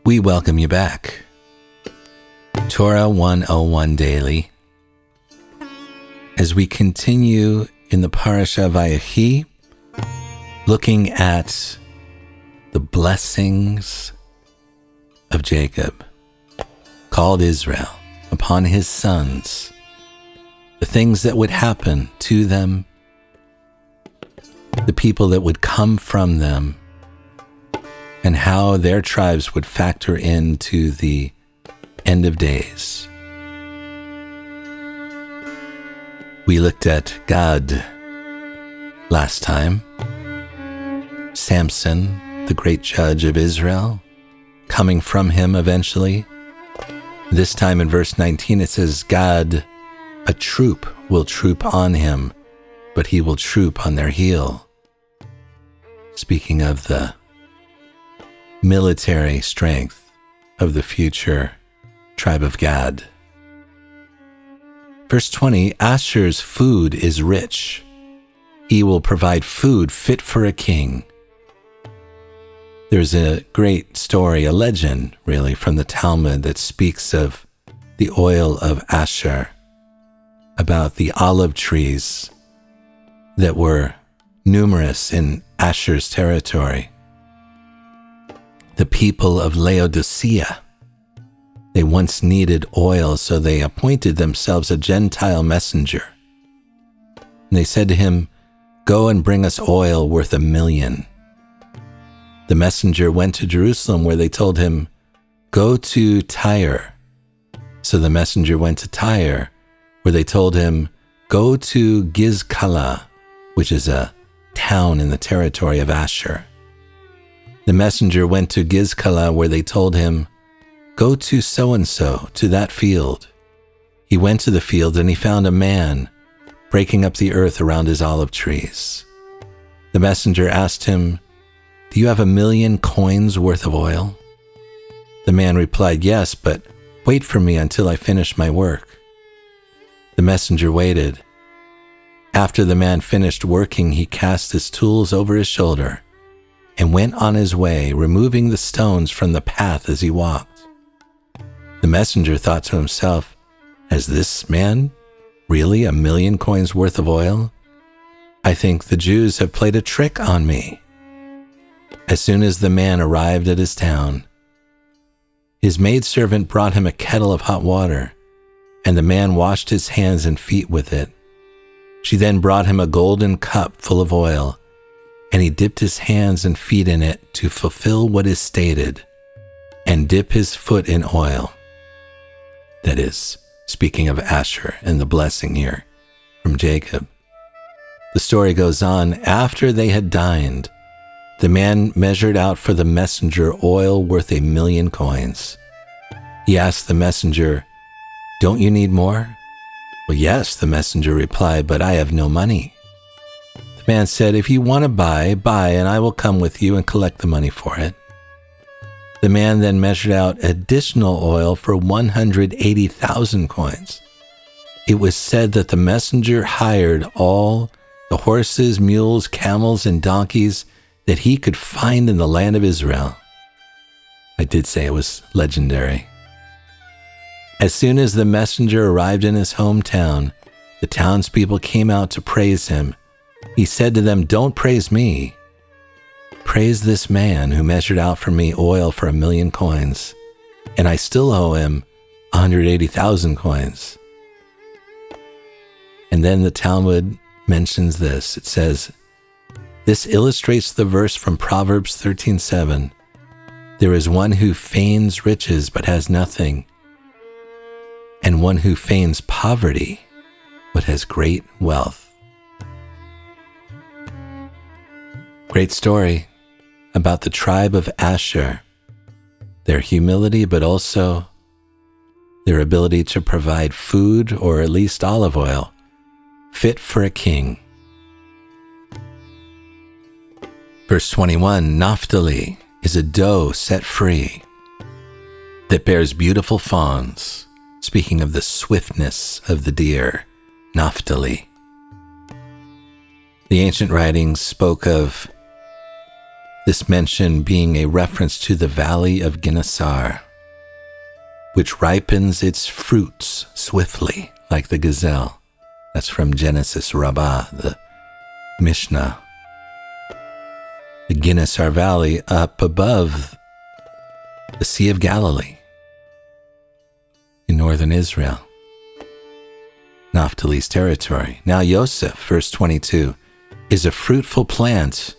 We welcome you back. Torah 101 Daily. As we continue in the Parasha Vayechi, looking at the blessings of Jacob, called Israel, upon his sons, the things that would happen to them, the people that would come from them, and how their tribes would factor into the end of days. We looked at Gad last time, Samson, the great judge of Israel, coming from him eventually. This time in verse 19 it says, Gad, a troop will troop on him, but he will troop on their heel. Speaking of the military strength of the future tribe of Gad. Verse 20, Asher's food is rich. He will provide food fit for a king. There's a great story, a legend really, from the Talmud that speaks of the oil of Asher, about the olive trees that were numerous in Asher's territory. The people of Laodicea, they once needed oil, so they appointed themselves a Gentile messenger. And they said to him, go and bring us oil worth 1,000,000. The messenger went to Jerusalem, where they told him, go to Tyre. So the messenger went to Tyre, where they told him, go to Gizkala, which is a town in the territory of Asher. The messenger went to Gizkala, where they told him, go to so-and-so, to that field. He went to the field, and he found a man breaking up the earth around his olive trees. The messenger asked him, do you have 1,000,000 coins worth of oil? The man replied, yes, but wait for me until I finish my work. The messenger waited. After the man finished working, he cast his tools over his shoulder and went on his way, removing the stones from the path as he walked. The messenger thought to himself, has this man really 1,000,000 coins worth of oil? I think the Jews have played a trick on me. As soon as the man arrived at his town, his maidservant brought him a kettle of hot water, and the man washed his hands and feet with it. She then brought him a golden cup full of oil, and he dipped his hands and feet in it to fulfill what is stated, and dip his foot in oil. That is, speaking of Asher and the blessing here from Jacob. The story goes on, after they had dined, the man measured out for the messenger oil worth 1,000,000 coins. He asked the messenger, don't you need more? Well, yes, the messenger replied, but I have no money. The man said, if you want to buy, and I will come with you and collect the money for it. The man then measured out additional oil for 180,000 coins. It was said that the messenger hired all the horses, mules, camels, and donkeys that he could find in the land of Israel. I did say it was legendary. As soon as the messenger arrived in his hometown, the townspeople came out to praise him. He said to them, don't praise me. Praise this man who measured out for me oil for 1,000,000 coins, and I still owe him 180,000 coins. And then the Talmud mentions this. It says, this illustrates the verse from Proverbs 13:7. There is one who feigns riches but has nothing, and one who feigns poverty but has great wealth. Great story about the tribe of Asher, their humility, but also their ability to provide food, or at least olive oil, fit for a king. Verse 21, Naphtali is a doe set free that bears beautiful fawns, speaking of the swiftness of the deer, Naphtali. The ancient writings spoke of This mention being a reference to the valley of Ginnasar, which ripens its fruits swiftly like the gazelle. That's from Genesis Rabbah, the Mishnah. The Ginnasar Valley up above the Sea of Galilee in northern Israel, Naphtali's territory. Now Yosef, verse 22, is a fruitful plant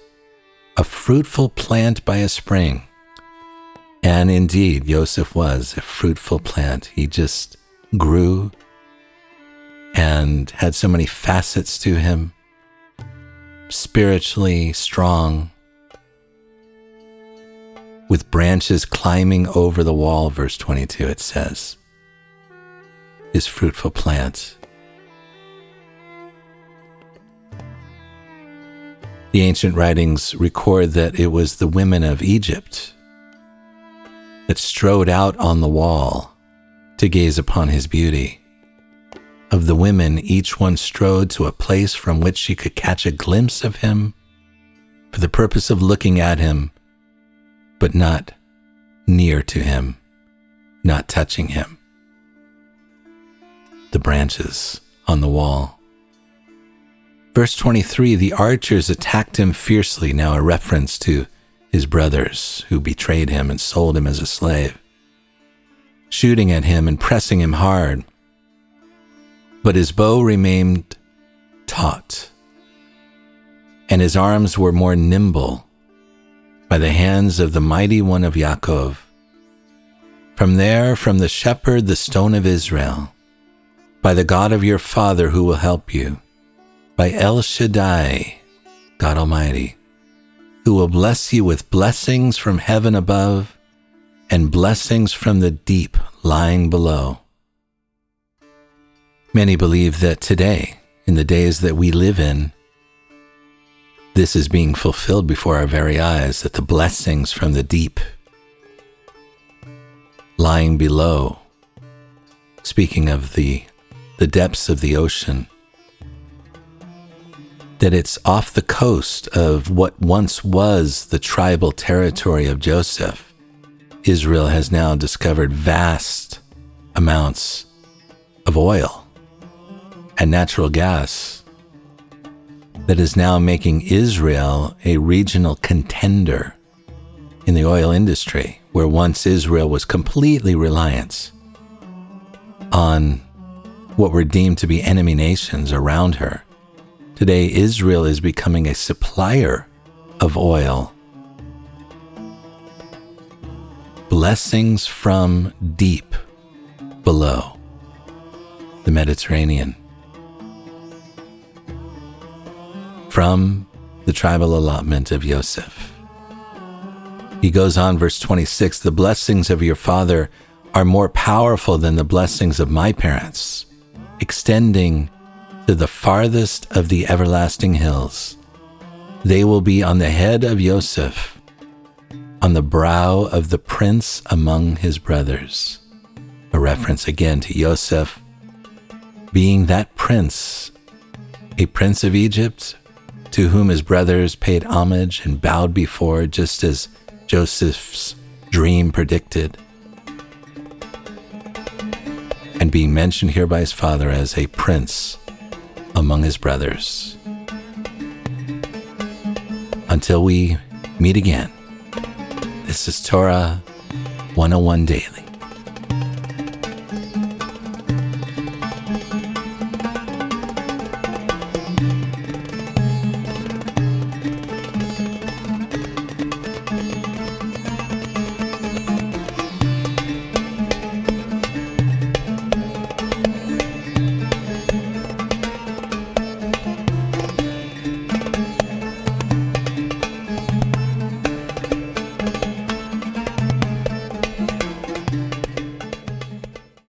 by a spring. And indeed, Yosef was a fruitful plant. He just grew and had so many facets to him, spiritually strong, with branches climbing over the wall, verse 22, it says, his fruitful plant. The ancient writings record that it was the women of Egypt that strode out on the wall to gaze upon his beauty. Of the women, each one strode to a place from which she could catch a glimpse of him for the purpose of looking at him, but not near to him, not touching him. The branches on the wall. Verse 23, the archers attacked him fiercely, now a reference to his brothers who betrayed him and sold him as a slave, shooting at him and pressing him hard. But his bow remained taut, and his arms were more nimble by the hands of the mighty one of Yaakov. From there, from the shepherd, the stone of Israel, by the God of your father who will help you, by El Shaddai, God Almighty, who will bless you with blessings from heaven above and blessings from the deep lying below. Many believe that today, in the days that we live in, this is being fulfilled before our very eyes, that the blessings from the deep lying below, speaking of the depths of the ocean, that it's off the coast of what once was the tribal territory of Joseph. Israel has now discovered vast amounts of oil and natural gas that is now making Israel a regional contender in the oil industry, where once Israel was completely reliant on what were deemed to be enemy nations around her. Today, Israel is becoming a supplier of oil. Blessings from deep below the Mediterranean. From the tribal allotment of Yosef. He goes on, verse 26, the blessings of your father are more powerful than the blessings of my parents, extending to the farthest of the everlasting hills. They will be on the head of Yosef, on the brow of the prince among his brothers. A reference again to Yosef being that prince, a prince of Egypt, to whom his brothers paid homage and bowed before, just as Joseph's dream predicted, and being mentioned here by his father as a prince among his brothers. Until we meet again, this is Torah 101 Daily.